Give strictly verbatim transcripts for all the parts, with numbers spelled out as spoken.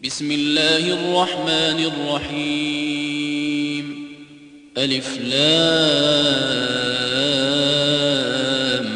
بسم الله الرحمن الرحيم. ألف لام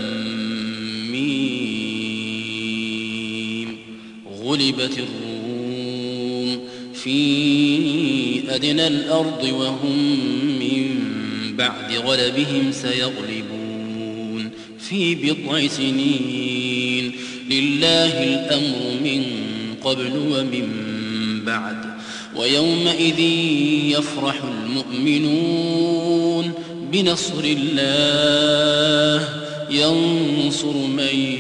ميم. غلبت الروم في أدنى الأرض وهم من بعد غلبهم سيغلبون في بضع سنين. لله الأمر من قبل ومن بعد. ويومئذ يفرح المؤمنون بنصر الله ينصر من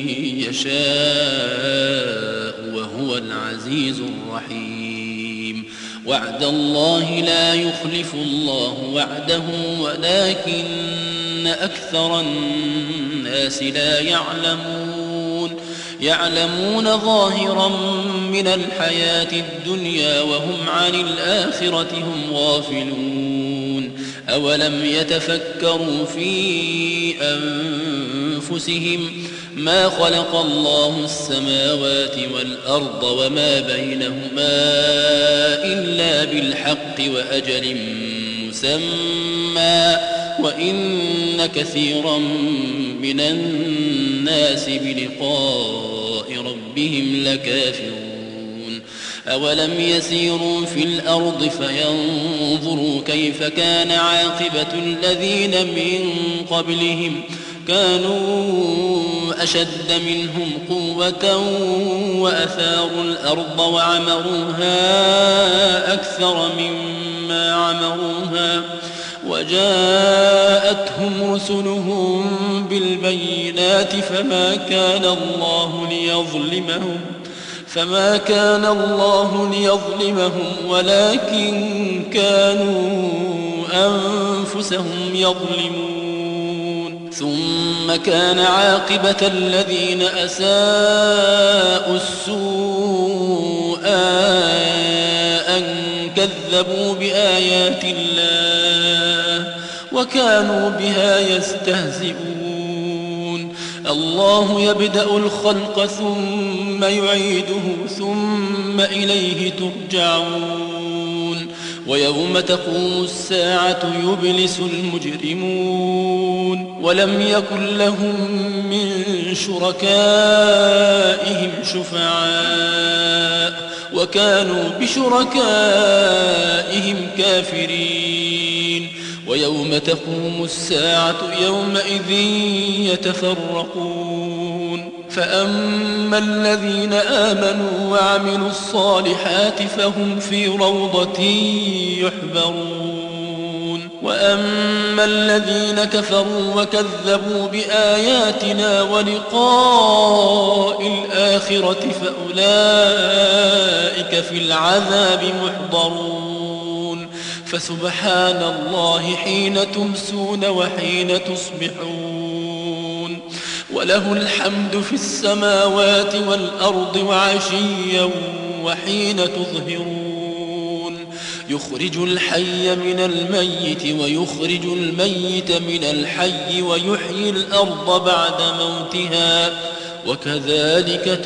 يشاء وهو العزيز الرحيم. وعد الله لا يخلف الله وعده ولكن أكثر الناس لا يعلمون. يعلمون ظاهرا من الحياة الدنيا وهم عن الآخرة هم غافلون. أولم يتفكروا في أنفسهم ما خلق الله السماوات والأرض وما بينهما إلا بالحق وأجل مسمى وإن كثيرا من الناس بلقاء ربهم لكافرون. أولم يسيروا في الأرض فينظروا كيف كان عاقبة الذين من قبلهم كانوا أشد منهم قوة وأثاروا الأرض وعمروها أكثر مما عمروها وجاءتهم رسلهم بالبينات فما كان الله ليظلمهم فما كان الله ليظلمهم ولكن كانوا أنفسهم يظلمون. ثم كان عاقبة الذين أساءوا السوء أن كذبوا بآيات الله وكانوا بها يستهزئون. الله يبدأ الخلق ثم يعيده ثم إليه ترجعون. ويوم تقوم الساعة يبلس المجرمون ولم يكن لهم من شركائهم شفعاء وكانوا بشركائهم كافرين. ويوم تقوم الساعة يومئذ يتفرقون فأما الذين آمنوا وعملوا الصالحات فهم في روضة يحبرون. وأما الذين كفروا وكذبوا بآياتنا ولقاء الآخرة فأولئك في العذاب محضرون. فسبحان الله حين تمسون وحين تصبحون وله الحمد في السماوات والأرض وعشيا وحين تظهرون. يخرج الحي من الميت ويخرج الميت من الحي ويحيي الأرض بعد موتها وكذلك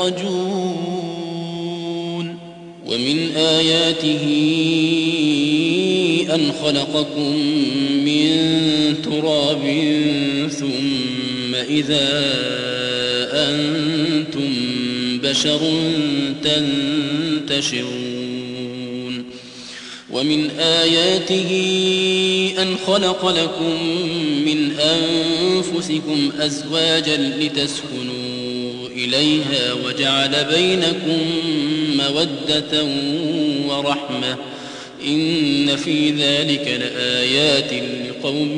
تخرجون. ومن آياته أن خلقكم من تراب ثم إذا أنتم بشر تنتشرون. ومن آياته أن خلق لكم من أنفسكم أزواجا لتسكنوا إليها وجعل بينكم مودة ورحمة إن في ذلك لآيات لقوم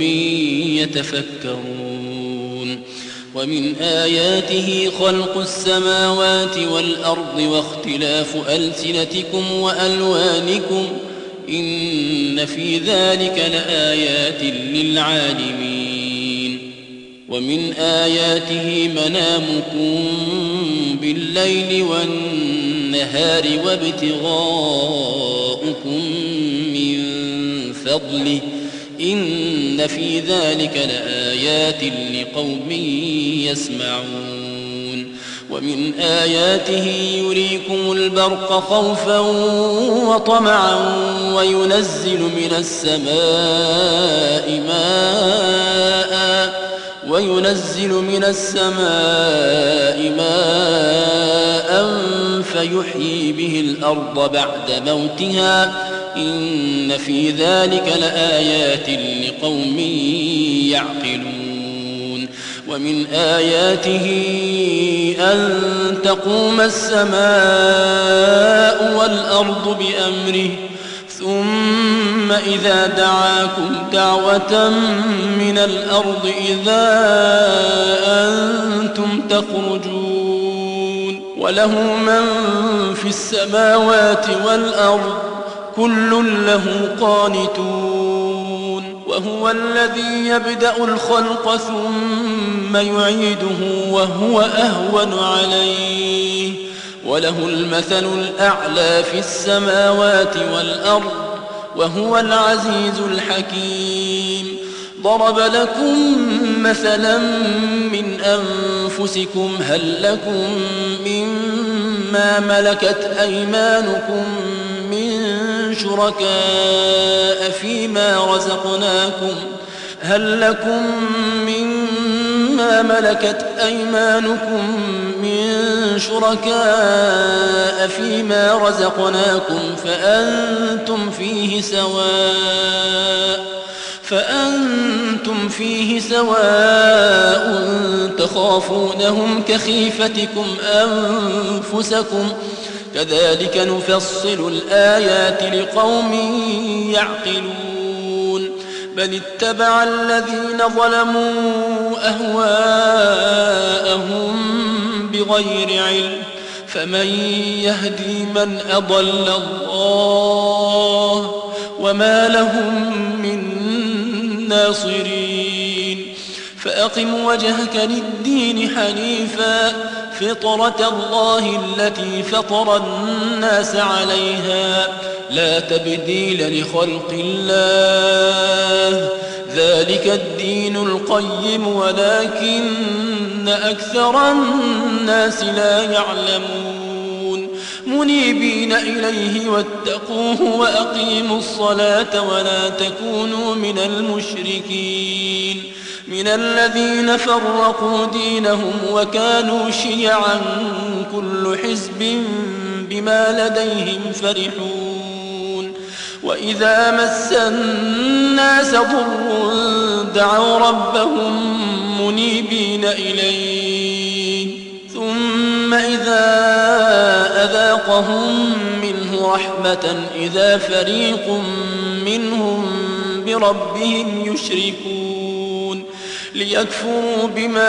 يتفكرون. ومن آياته خلق السماوات والأرض واختلاف ألسنتكم وألوانكم إن في ذلك لآيات للعالمين. ومن آياته منامكم بالليل والنهار وابتغاؤكم من فضله إن في ذلك لآيات لقوم يسمعون. ومن آياته يريكم البرق خوفا وطمعا وينزل من السماء ماء وينزل من السماء ماء فيحيي به الأرض بعد موتها إن في ذلك لآيات لقوم يعقلون ومن آياته أن تقوم السماء والأرض بأمره ثم إذا دعاكم دعوة من الأرض إذا أنتم تخرجون وله من في السماوات والأرض كل له قانتون وهو الذي يبدأ الخلق ثم يعيده وهو أهون عليه وله المثل الأعلى في السماوات والأرض وهو العزيز الحكيم ضرب لكم مثلا من أنفسكم هل لكم مما ملكت أيمانكم من شركاء فيما رزقناكم هل لكم مما ملكت أيمانكم من شركاء فيما رزقناكم فأنتم فيه سواء فأنتم فيه سواء تخافونهم كخيفتكم أنفسكم كذلك نفصل الآيات لقوم يعقلون بل اتبع الذين ظلموا أهواءهم بغير علم فمن يهدي من أضل الله وما لهم من ناصرين فأقم وجهك للدين حنيفا فطرة الله التي فطر الناس عليها لا تبديل لخلق الله ذلك الدين القيم ولكن أكثر الناس لا يعلمون منيبين إليه واتقوه وأقيموا الصلاة ولا تكونوا من المشركين من الذين فرقوا دينهم وكانوا شيعا كل حزب بما لديهم فرحون وإذا مس الناس ضر دعوا ربهم منيبين إليه ثم إذا أذاقهم منه رحمة إذا فريق منهم بربهم يشركون ليكفروا بما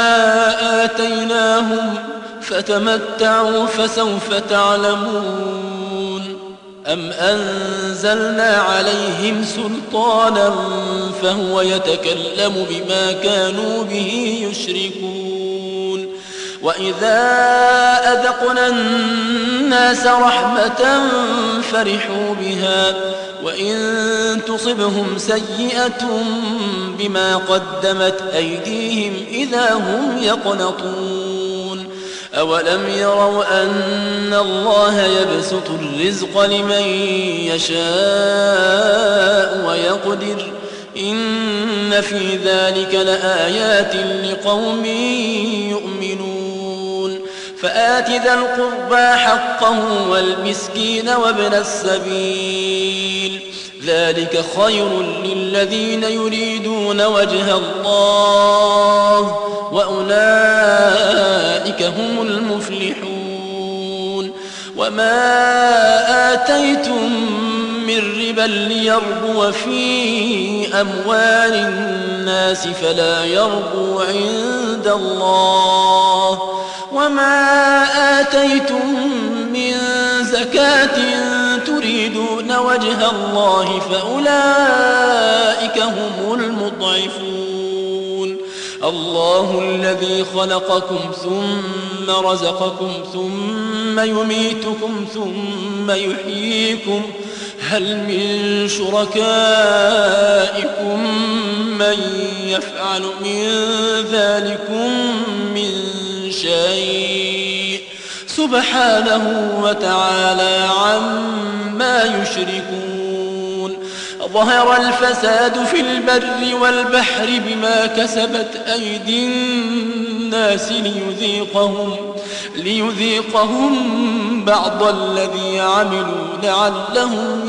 آتيناهم فتمتعوا فسوف تعلمون أم أنزلنا عليهم سلطانا فهو يتكلم بما كانوا به يشركون وإذا أذقنا الناس رحمة فرحوا بها وإن تصبهم سيئة بما قدمت أيديهم إذا هم يقنطون أولم يروا أن الله يبسط الرزق لمن يشاء ويقدر إن في ذلك لآيات لقوم يؤمنون فآت ذا القربى حقه والمسكين وابن السبيل ذلك خير للذين يريدون وجه الله وأولئك هم المفلحون وما آتيتم من ربا ليربو في أموال الناس فلا يربو عند الله وما آتيتم من زكاة تريدون وجه الله فأولئك هم المضعفون الله الذي خلقكم ثم رزقكم ثم يميتكم ثم يحييكم هل من شركائكم من يفعل من ذلكم من شيء سبحانه وتعالى عما يشركون ظهر الفساد في البر والبحر بما كسبت أيدي الناس ليذيقهم, ليذيقهم بعض الذي عملوا لعلهم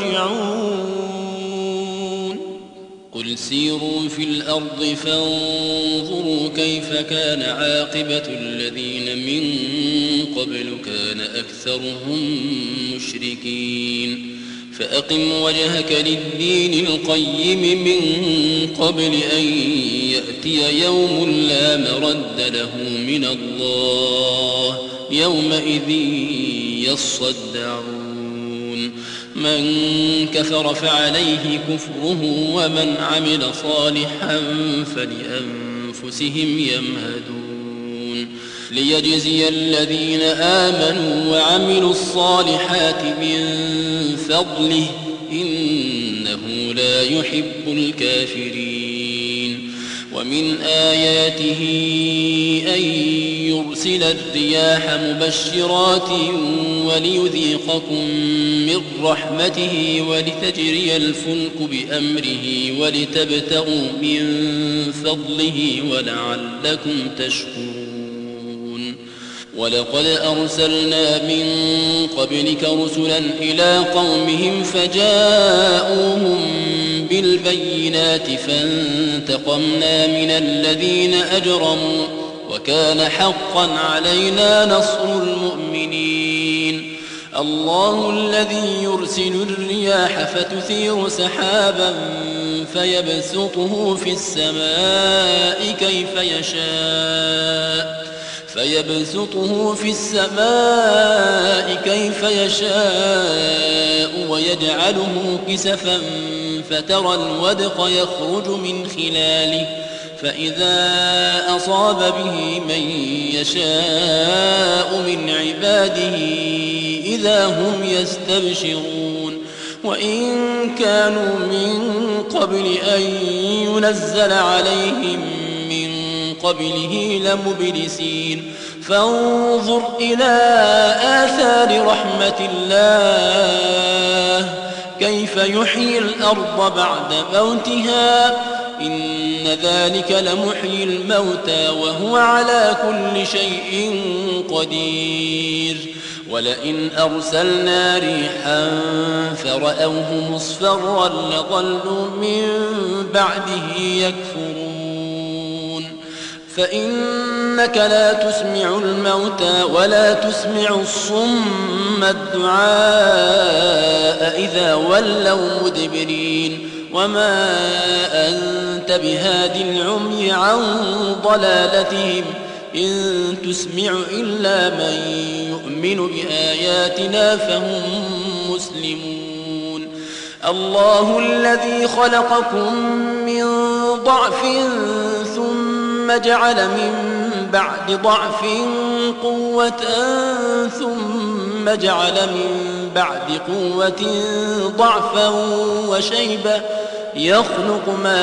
يرجعون قل سيروا في الأرض فانظروا كيف كان عاقبة الذين من قبل كان أكثرهم مشركين فأقم وجهك للدين القيم من قبل أن يأتي يوم لا مرد له من الله يومئذ يصدعون من كفر فعليه كفره ومن عمل صالحا فلأنفسهم يمهدون ليجزي الذين آمنوا وعملوا الصالحات من فضله إنه لا يحب الكافرين ومن آياته أن يرسل الرياح مبشرات وليذيقكم من رحمته ولتجري الفلك بأمره ولتبتغوا من فضله ولعلكم تشكرون ولقد أرسلنا من قبلك رسلا إلى قومهم فجاءوهم بالبينات فانتقمنا من الذين أجرموا وكان حقا علينا نصر المؤمنين الله الذي يرسل الرياح فتثير سحابا فيبسطه في السماء كيف يشاء فيبسطه في السماء كيف يشاء ويجعله كسفا فترى الودق يخرج من خلاله فإذا أصاب به من يشاء من عباده إذا هم يستبشرون وإن كانوا من قبل أن ينزل عليهم قبله لمبلسين فانظر إلى آثار رحمة الله كيف يحيي الأرض بعد موتها إن ذلك لمحيي الموتى وهو على كل شيء قدير ولئن أرسلنا ريحا فرأوه مصفرا لظلوا من بعده يكفرون فإنك لا تسمع الموتى ولا تسمع الصم الدعاء إذا ولوا مدبرين وما أنت بهاد العمي عن ضلالتهم إن تسمع إلا من يؤمن بآياتنا فهم مسلمون الله الذي خلقكم من ضعف ثم جعل من بعد ضعف قوة ثم جعل من بعد قوة ضعفا وشيبة يخلق ما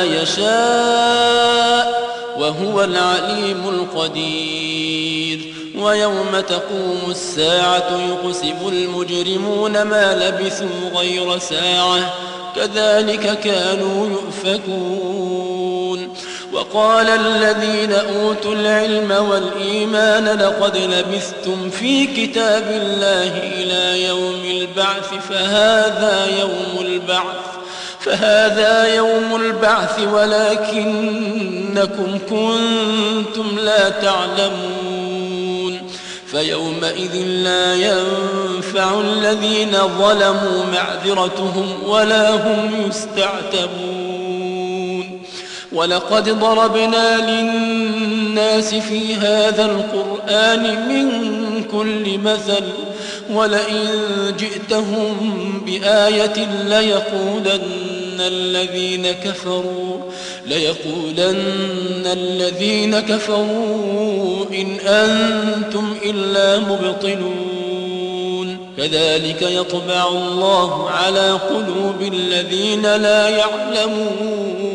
يشاء وهو العليم القدير ويوم تقوم الساعة يقسم المجرمون ما لبثوا غير ساعة كذلك كانوا يؤفكون وقال الذين أوتوا العلم والإيمان لقد لبثتم في كتاب الله إلى يوم البعث فهذا يوم البعث فهذا يوم البعث ولكنكم كنتم لا تعلمون فيومئذ لا ينفع الذين ظلموا معذرتهم ولا هم يستعتبون ولقد ضربنا للناس في هذا القرآن من كل مثل ولئن جئتهم بآية ليقولن الذين كفروا ليقولن الذين كفروا إن أنتم إلا مبطلون كذلك يطبع الله على قلوب الذين لا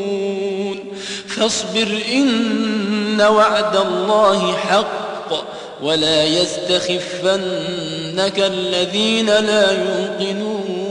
يعلمون فاصبر إن وعد الله حق ولا يستخفنك الذين لا يوقنون